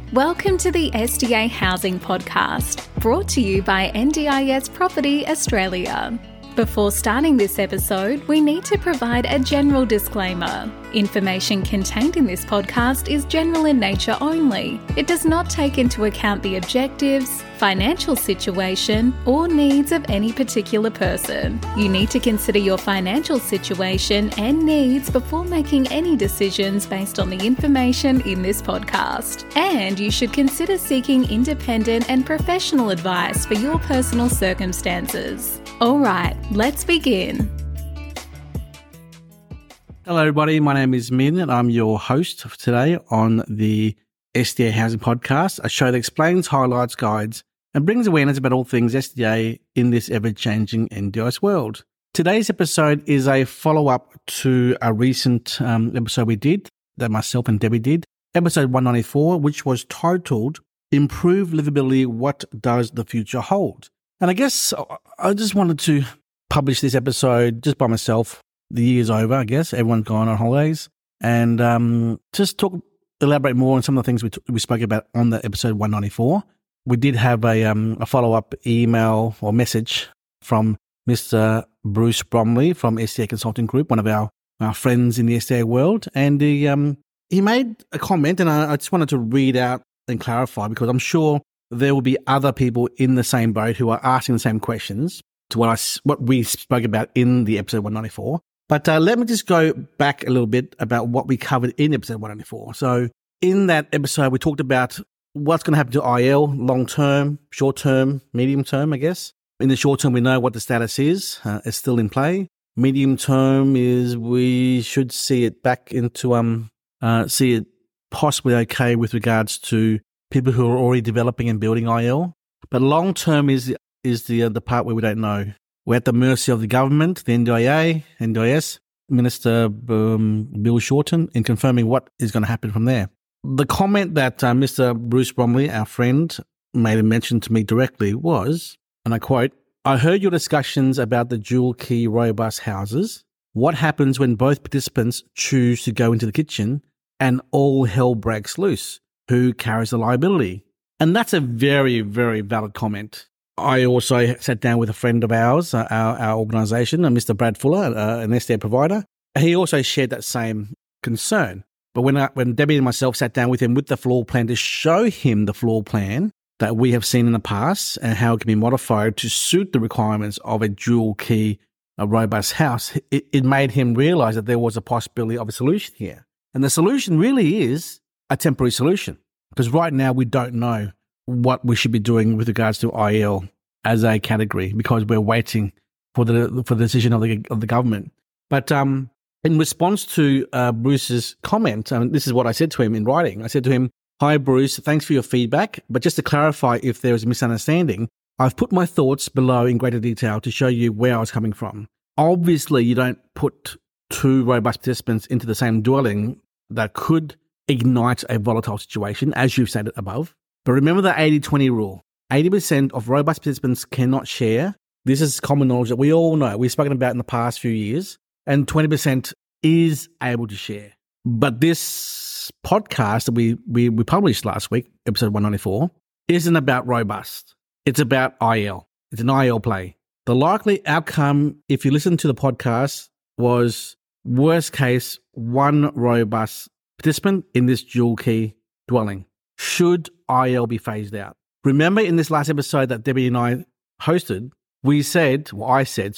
Welcome to the SDA Housing Podcast, brought to you by NDIS Property Australia. Before starting this episode, we need to provide a general disclaimer. Information contained in this podcast is general in nature only. It does not take into account the objectives, financial situation, or needs of any particular person. You need to consider your financial situation and needs before making any decisions based on the information in this podcast. And you should consider seeking independent and professional advice for your personal circumstances. All right, let's begin. Hello, everybody. My name is Min, and I'm your host for today on the SDA Housing Podcast, a show that explains, highlights, guides, and brings awareness about all things SDA in this ever-changing NDIS world. Today's episode is a follow-up to a recent episode we did, that myself and Debbie did, episode 194, which was titled, Improve Livability, What Does the Future Hold? And I guess I just wanted to publish this episode just by myself. The year's over, I guess. Everyone's gone on holidays. And just elaborate more on some of the things we spoke about on the episode 194. We did have a follow-up email or message from Mr. Bruce Bromley from SDA Consulting Group, one of our friends in the SDA world. And he made a comment, and I just wanted to read out and clarify, because I'm sure there will be other people in the same boat who are asking the same questions to what we spoke about in the episode 194. But let me just go back a little bit about what we covered in episode 194. So in that episode, we talked about what's going to happen to IL long-term, short-term, medium-term, I guess. In the short term, we know what the status is. It's still in play. Medium-term is we should see it back into, see it possibly okay with regards to people who are already developing and building IL. But long-term is the part where we don't know. We're at the mercy of the government, the NDIA, NDIS, Minister Bill Shorten, in confirming what is going to happen from there. The comment that Mr. Bruce Bromley, our friend, made a mention to me directly was, and I quote, "I heard your discussions about the dual key robust houses. What happens when both participants choose to go into the kitchen and all hell breaks loose? Who carries the liability?" And that's a very, very valid comment. I also sat down with a friend of ours, our organisation, Mr. Brad Fuller, an SDA provider. He also shared that same concern. But when Debbie and myself sat down with him with the floor plan to show him the floor plan that we have seen in the past and how it can be modified to suit the requirements of a dual key, a robust house, it made him realise that there was a possibility of a solution here. And the solution really is a temporary solution, because right now we don't know what we should be doing with regards to IL as a category, because we're waiting for the decision of the government. But in response to Bruce's comment, this is what I said to him in writing. I said to him, "Hi Bruce, thanks for your feedback, but just to clarify if there is a misunderstanding, I've put my thoughts below in greater detail to show you where I was coming from. Obviously, you don't put two robust participants into the same dwelling that could ignite a volatile situation, as you've stated above. But remember the 80-20 rule. 80% of robust participants cannot share. This is common knowledge that we all know. We've spoken about in the past few years. And 20% is able to share. But this podcast that we published last week, episode 194, isn't about robust. It's about IL. It's an IL play. The likely outcome, if you listen to the podcast, was worst case, one robust participant in this dual key dwelling. Should IL be phased out? Remember in this last episode that Debbie and I hosted, I said,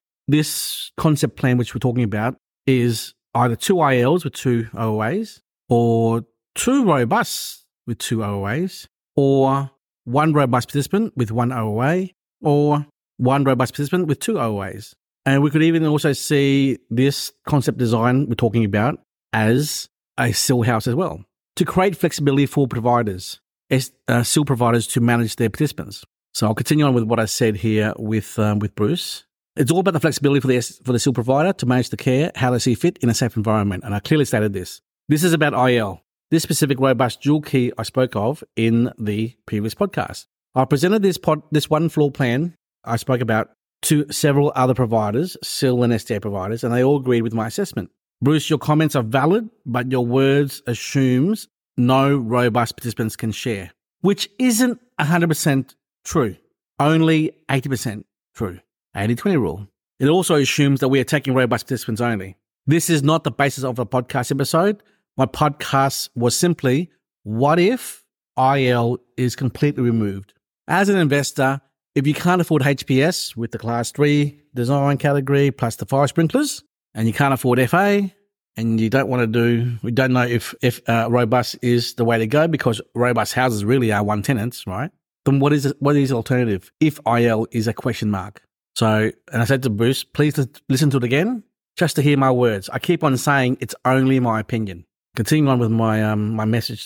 this concept plan which we're talking about is either two ILs with two OOAs, or two robusts with two OOAs, or one robust participant with one OOA, or one robust participant with two OOAs. And we could even also see this concept design we're talking about as a SIL house as well, to create flexibility for providers, SIL providers, to manage their participants. So I'll continue on with what I said here with Bruce. It's all about the flexibility for the SIL provider to manage the care how they see fit in a safe environment. And I clearly stated this. This is about IL, this specific robust dual key I spoke of in the previous podcast. I presented this one floor plan I spoke about to several other providers, SIL and SDA providers, and they all agreed with my assessment. Bruce, your comments are valid, but your words assumes no robust participants can share, which isn't 100% true. Only 80% true. 80-20 rule. It also assumes that we are taking robust participants only. This is not the basis of a podcast episode. My podcast was simply, what if IL is completely removed? As an investor, if you can't afford HPS with the Class 3 design category plus the fire sprinklers, and you can't afford FA, and you don't know if robust is the way to go because robust houses really are one tenants, right? Then what is the alternative if IL is a question mark? So, and I said to Bruce, please listen to it again just to hear my words. I keep on saying it's only my opinion. Continuing on with my my message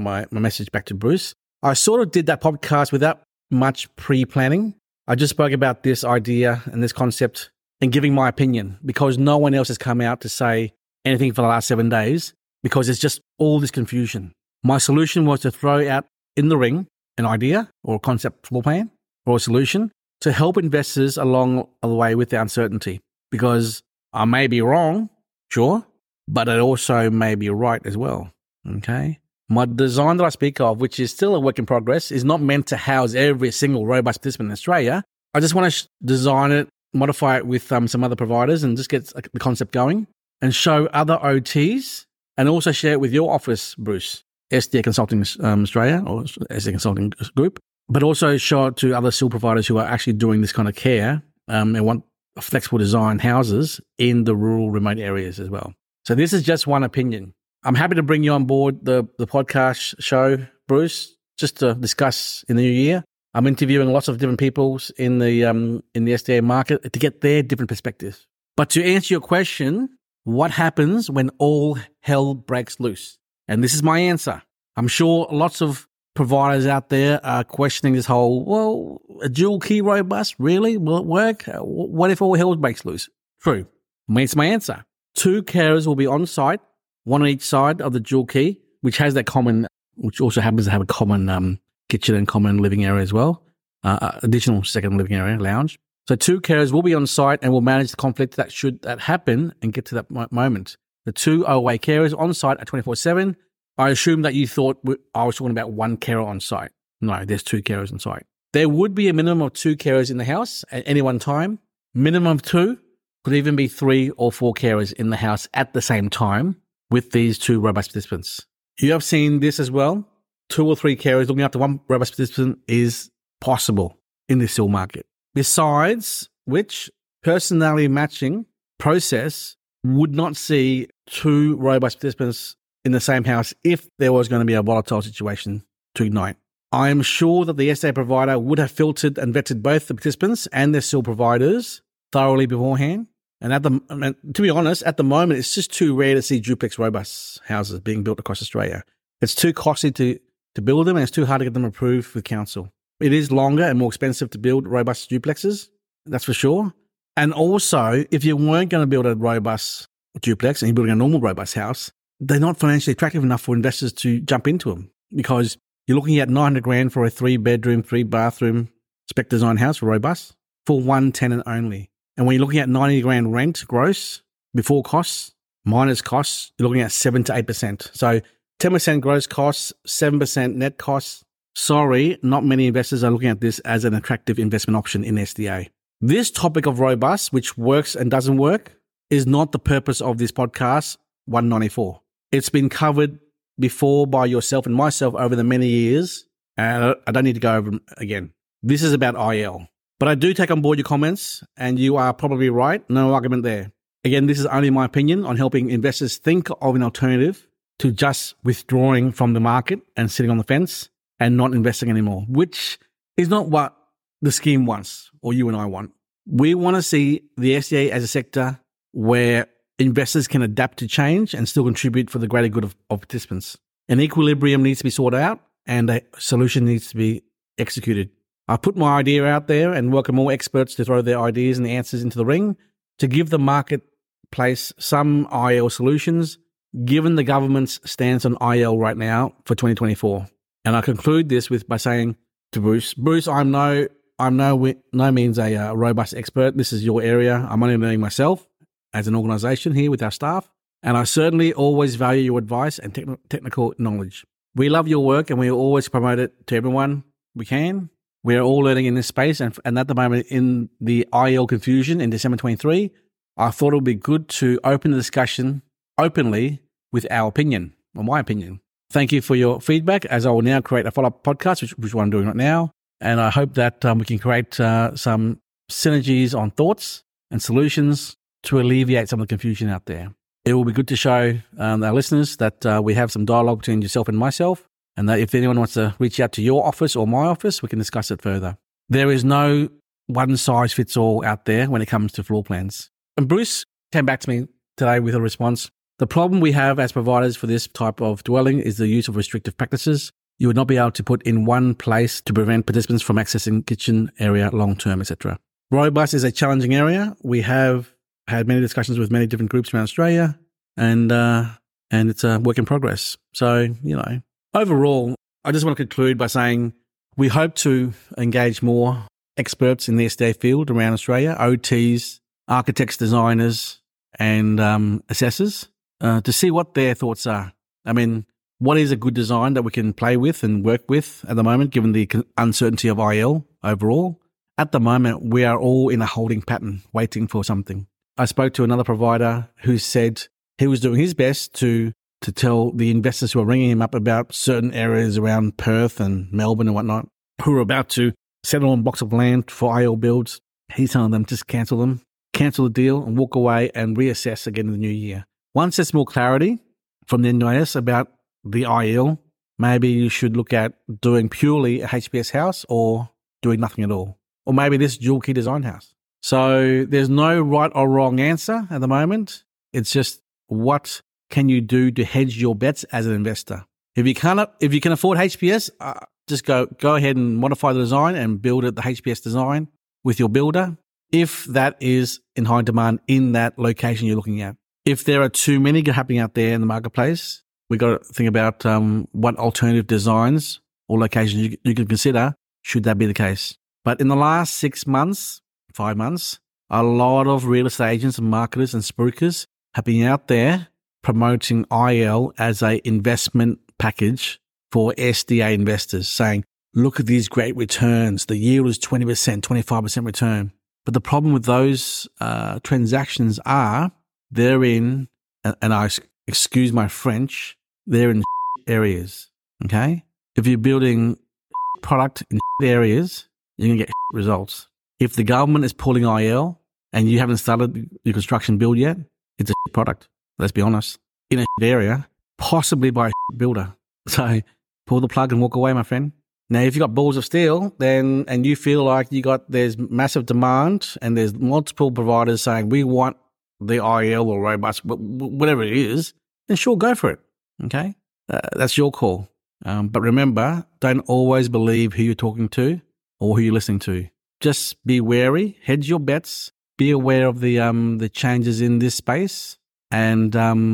back to Bruce, I sort of did that podcast without much pre-planning. I just spoke about this idea and this concept and giving my opinion because no one else has come out to say anything for the last 7 days because it's just all this confusion. My solution was to throw out in the ring an idea or a concept floor plan or a solution to help investors along the way with the uncertainty because I may be wrong, sure, but it also may be right as well, okay? My design that I speak of, which is still a work in progress, is not meant to house every single robust participant in Australia. I just want to design it, modify it with some other providers and just get the concept going and show other OTs and also share it with your office, Bruce, SDA Consulting Australia or SDA Consulting Group, but also show it to other SIL providers who are actually doing this kind of care and want flexible design houses in the rural remote areas as well. So this is just one opinion. I'm happy to bring you on board the podcast show, Bruce, just to discuss in the new year. I'm interviewing lots of different people in the SDA market to get their different perspectives. But to answer your question, what happens when all hell breaks loose? And this is my answer. I'm sure lots of providers out there are questioning this whole, a dual key robust, really? Will it work? What if all hell breaks loose? True. It's my answer. 2 carers will be on site, one on each side of the dual key, which also happens to have a common kitchen and common living area as well. Additional second living area, lounge. So 2 carers will be on site and will manage the conflict that happen and get to that moment. The 2 OA carers on site at 24/7. I assume that you thought I was talking about 1 carer on site. No, there's 2 carers on site. There would be a minimum of 2 carers in the house at any one time. Minimum of 2, could even be 3 or 4 carers in the house at the same time with these 2 robust participants. You have seen this as well. 2 or 3 carers looking after 1 robust participant is possible in the SIL market. Besides which, personality matching process would not see 2 robust participants in the same house if there was going to be a volatile situation to ignite. I am sure that the SA provider would have filtered and vetted both the participants and their SIL providers thoroughly beforehand. And to be honest, at the moment, it's just too rare to see duplex robust houses being built across Australia. It's too costly to build them and it's too hard to get them approved with council. It is longer and more expensive to build robust duplexes, that's for sure. And also, if you weren't going to build a robust duplex and you're building a normal robust house, they're not financially attractive enough for investors to jump into them because you're looking at $900,000 for a 3-bedroom, 3-bathroom spec design house for robust for 1 tenant only. And when you're looking at $90,000 rent gross before costs, minus costs, you're looking at 7 to 8%. So 10% gross costs, 7% net costs. Sorry, not many investors are looking at this as an attractive investment option in SDA. This topic of robust, which works and doesn't work, is not the purpose of this podcast 194. It's been covered before by yourself and myself over the many years, and I don't need to go over them again. This is about IL. But I do take on board your comments, and you are probably right. No argument there. Again, this is only my opinion on helping investors think of an alternative to just withdrawing from the market and sitting on the fence and not investing anymore, which is not what the scheme wants or you and I want. We want to see the SDA as a sector where investors can adapt to change and still contribute for the greater good of participants. An equilibrium needs to be sorted out and a solution needs to be executed. I put my idea out there and welcome all experts to throw their ideas and the answers into the ring to give the marketplace some IL solutions, given the government's stance on IL right now for 2024. And I conclude this by saying to Bruce, I'm no means a robust expert. This is your area. I'm only learning myself as an organisation here with our staff. And I certainly always value your advice and technical knowledge. We love your work and we always promote it to everyone we can. We're all learning in this space. And at the moment, in the IEL confusion in December 23, I thought it would be good to open the discussion openly with our opinion, or my opinion. Thank you for your feedback, as I will now create a follow-up podcast, which what I'm doing right now. And I hope that we can create some synergies on thoughts and solutions to alleviate some of the confusion out there. It will be good to show our listeners that we have some dialogue between yourself and myself, and that if anyone wants to reach out to your office or my office, we can discuss it further. There is no one-size-fits-all out there when it comes to floor plans. And Bruce came back to me today with a response. The problem we have as providers for this type of dwelling is the use of restrictive practices. You would not be able to put in one place to prevent participants from accessing kitchen area long-term, etc. Robust is a challenging area. We have had many discussions with many different groups around Australia, and it's a work in progress. So, overall, I just want to conclude by saying we hope to engage more experts in the SDA field around Australia, OTs, architects, designers, and assessors, to see what their thoughts are. I mean, what is a good design that we can play with and work with at the moment, given the uncertainty of IEL overall? At the moment, we are all in a holding pattern, waiting for something. I spoke to another provider who said he was doing his best to tell the investors who are ringing him up about certain areas around Perth and Melbourne and whatnot, who are about to settle on blocks of land for IEL builds. He's telling them just cancel them, cancel the deal and walk away and reassess again in the new year. Once there's more clarity from the NDIS about the IEL, maybe you should look at doing purely a HPS house or doing nothing at all. Or maybe this dual key design house. So there's no right or wrong answer at the moment. It's just what can you do to hedge your bets as an investor. If you can afford HPS, just go ahead and modify the design and build it the HPS design with your builder, if that is in high demand in that location you're looking at. If there are too many happening out there in the marketplace, we've got to think about what alternative designs or locations you can consider should that be the case. But in the last 6 months, 5 months, a lot of real estate agents and marketers and spruikers have been out there promoting IEL as an investment package for SDA investors, saying, look at these great returns. The yield is 20%, 25% return. But the problem with those transactions are they're in, and I excuse my French, they're in areas, okay? If you're building product in areas, you're going to get results. If the government is pulling IEL and you haven't started your construction build yet, it's a product. Let's be honest. In a area, possibly by a builder. So pull the plug and walk away, my friend. Now, if you've got balls of steel, then and you feel like there's massive demand and there's multiple providers saying we want the IEL or robust, whatever it is, then sure, go for it. Okay, that's your call. But remember, don't always believe who you're talking to or who you're listening to. Just be wary, hedge your bets, be aware of the changes in this space, and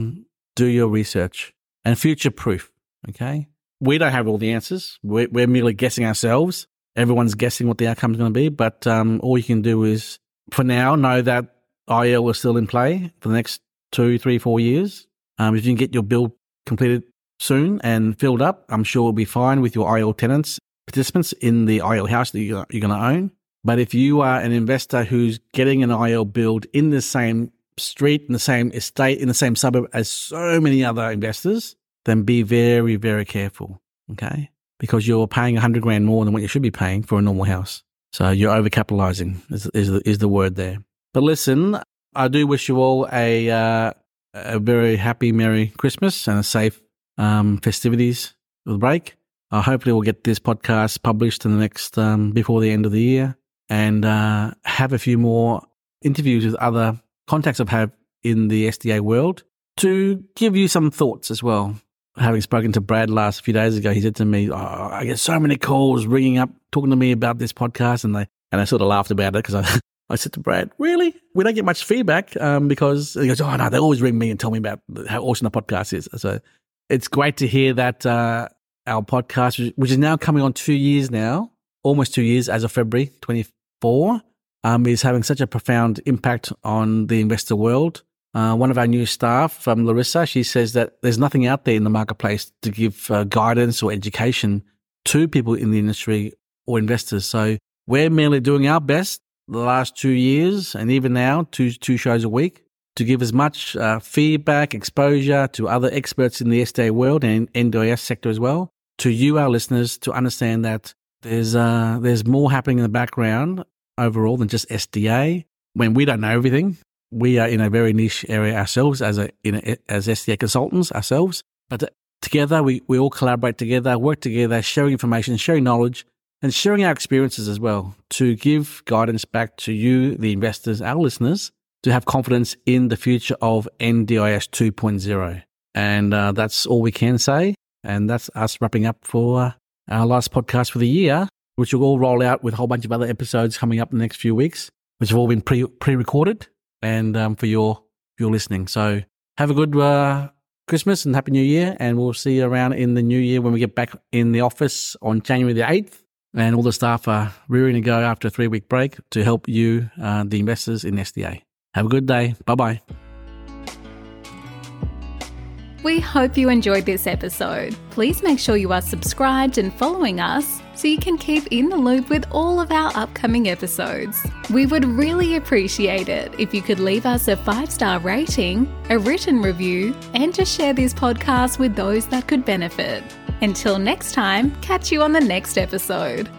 do your research and future-proof. Okay, we don't have all the answers. We're merely guessing ourselves. Everyone's guessing what the outcome is going to be, but all you can do is, for now, know that IEL is still in play for the next 2, 3, 4 years. If you can get your build completed soon and filled up, I'm sure we'll be fine with your IEL tenants, participants in the IEL house that you're going to own. But if you are an investor who's getting an IEL build in the same street, in the same estate, in the same suburb as so many other investors, then be very, very careful, okay? Because you're paying $100,000 more than what you should be paying for a normal house. So you're overcapitalizing is the word there. But listen, I do wish you all a very happy, Merry Christmas and a safe festivities of the break. Hopefully we'll get this podcast published in the next before the end of the year, and have a few more interviews with other contacts I've had in the SDA world to give you some thoughts as well. Having spoken to Brad last few days ago, he said to me, I get so many calls ringing up, talking to me about this podcast, and I sort of laughed about it because I said to Brad, really? We don't get much feedback because he goes, no, they always ring me and tell me about how awesome the podcast is. So it's great to hear that our podcast, which is now coming on 2 years now, almost 2 years as of February 24, is having such a profound impact on the investor world. one of our new staff, Larissa, she says that there's nothing out there in the marketplace to give guidance or education to people in the industry or investors. So we're merely doing our best the last 2 years and even now, two shows a week, to give as much feedback, exposure to other experts in the SDA world and NDIS sector as well, to you, our listeners, to understand that there's more happening in the background overall than just SDA. When we don't know everything, we are in a very niche area ourselves as SDA consultants ourselves. But together, we all collaborate together, work together, sharing information, sharing knowledge, and sharing our experiences as well to give guidance back to you, the investors, our listeners, to have confidence in the future of NDIS 2.0. And that's all we can say. And that's us wrapping up for our last podcast for the year, which will all roll out with a whole bunch of other episodes coming up in the next few weeks, which have all been pre-recorded and for your listening. So have a good Christmas and Happy New Year. And we'll see you around in the new year when we get back in the office on January the 8th. And all the staff are rearing to go after a 3-week break to help you, the investors in SDA. Have a good day. Bye-bye. We hope you enjoyed this episode. Please make sure you are subscribed and following us so you can keep in the loop with all of our upcoming episodes. We would really appreciate it if you could leave us a 5-star rating, a written review, and to share this podcast with those that could benefit. Until next time, catch you on the next episode.